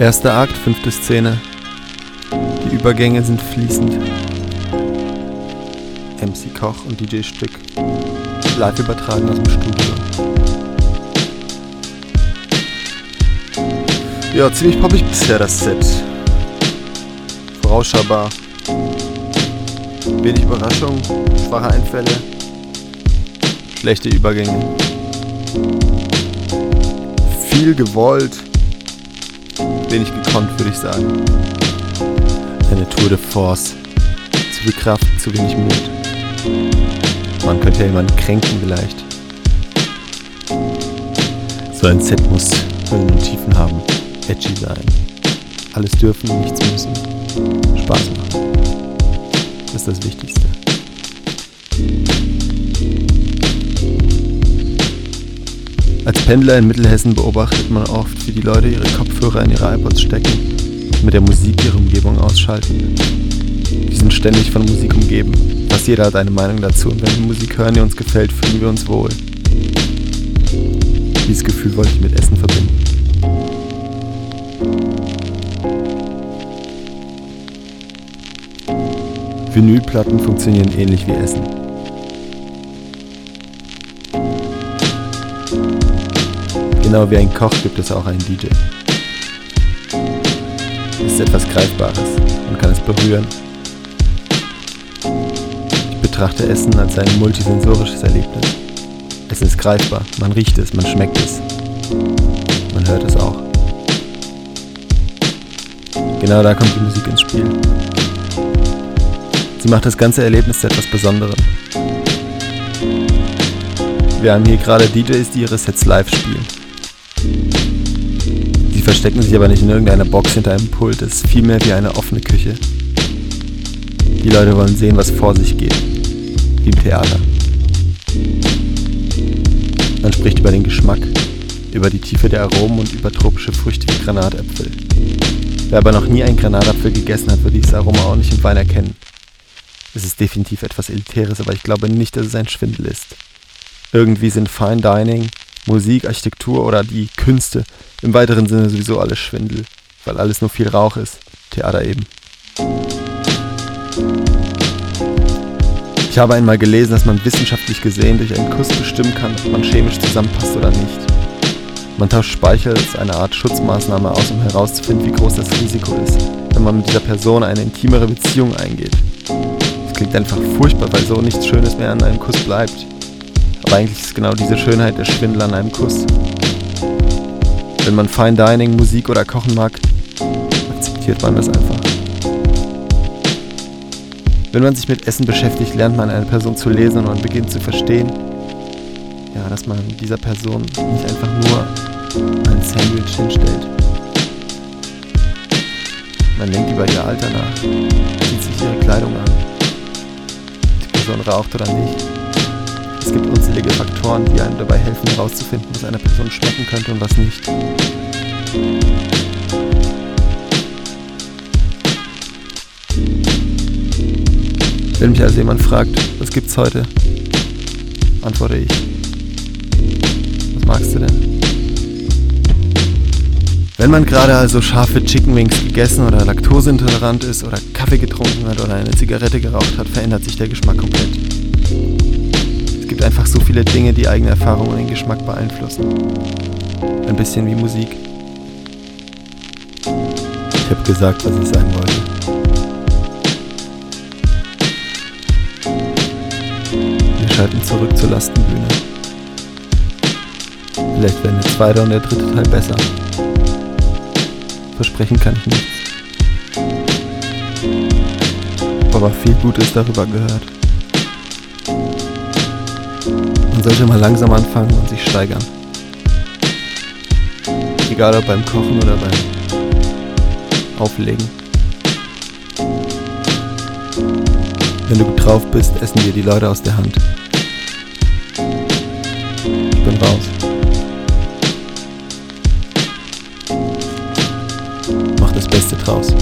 Erster Akt, 5. Szene. Die Übergänge sind fließend. MC Koch und DJ Stück. Live übertragen aus dem Studio. Ja, ziemlich poppig bisher das Set. Vorausschaubar. Wenig Überraschung, schwache Einfälle, schlechte Übergänge. Viel gewollt, wenig gekonnt, würde ich sagen. Eine Tour de Force. Zu viel Kraft, zu wenig Mut. Man könnte ja jemanden kränken vielleicht. So ein Set muss Höhen und Tiefen haben, edgy sein. Alles dürfen, nichts müssen. Spaß machen. Das ist das Wichtigste. Als Pendler in Mittelhessen beobachtet man oft, wie die Leute ihre Kopfhörer in ihre iPods stecken und mit der Musik ihre Umgebung ausschalten. Die sind ständig von Musik umgeben. Fast jeder hat eine Meinung dazu und wenn wir Musik hören, die uns gefällt, fühlen wir uns wohl. Dieses Gefühl wollte ich mit Essen verbinden. Vinylplatten funktionieren ähnlich wie Essen. Genau wie ein Koch gibt es auch einen DJ. Es ist etwas Greifbares, man kann es berühren. Ich betrachte Essen als ein multisensorisches Erlebnis. Essen ist greifbar, man riecht es, man schmeckt es. Man hört es auch. Genau da kommt die Musik ins Spiel. Sie macht das ganze Erlebnis zu etwas Besonderem. Wir haben hier gerade DJs, die ihre Sets live spielen. Sie verstecken sich aber nicht in irgendeiner Box hinter einem Pult, es ist vielmehr wie eine offene Küche. Die Leute wollen sehen, was vor sich geht, wie im Theater. Man spricht über den Geschmack, über die Tiefe der Aromen und über tropische Früchte wie Granatäpfel. Wer aber noch nie einen Granatapfel gegessen hat, wird dieses Aroma auch nicht im Wein erkennen. Es ist definitiv etwas Elitäres, aber ich glaube nicht, dass es ein Schwindel ist. Irgendwie sind Fine Dining, Musik, Architektur oder die Künste im weiteren Sinne sowieso alles Schwindel, weil alles nur viel Rauch ist. Theater eben. Ich habe einmal gelesen, dass man wissenschaftlich gesehen durch einen Kuss bestimmen kann, ob man chemisch zusammenpasst oder nicht. Man tauscht Speichel als eine Art Schutzmaßnahme aus, um herauszufinden, wie groß das Risiko ist, wenn man mit dieser Person eine intimere Beziehung eingeht. Das klingt einfach furchtbar, weil so nichts Schönes mehr an einem Kuss bleibt. Aber eigentlich ist genau diese Schönheit der Schwindel an einem Kuss. Wenn man Fine Dining, Musik oder Kochen mag, akzeptiert man das einfach. Wenn man sich mit Essen beschäftigt, lernt man eine Person zu lesen und man beginnt zu verstehen, ja, dass man dieser Person nicht einfach nur ein Sandwich hinstellt. Man denkt über ihr Alter nach, zieht sich ihre Kleidung an, ob die Person raucht oder nicht. Es gibt unzählige Faktoren, die einem dabei helfen, herauszufinden, was einer Person schmecken könnte und was nicht. Wenn mich also jemand fragt, was gibt's heute, antworte ich. Was magst du denn? Wenn man gerade also scharfe Chicken Wings gegessen oder laktoseintolerant ist oder Kaffee getrunken hat oder eine Zigarette geraucht hat, verändert sich der Geschmack komplett. Es gibt einfach so viele Dinge, die eigene Erfahrungen und den Geschmack beeinflussen. Ein bisschen wie Musik. Ich habe gesagt, was ich sagen wollte. Wir schalten zurück zur Lastenbühne. Vielleicht werden der zweite und der dritte Teil besser. Versprechen kann ich nichts. Aber viel Gutes darüber gehört. Man sollte mal langsam anfangen und sich steigern. Egal ob beim Kochen oder beim Auflegen. Wenn du gut drauf bist, essen dir die Leute aus der Hand. Ich bin raus. Mach das Beste draus.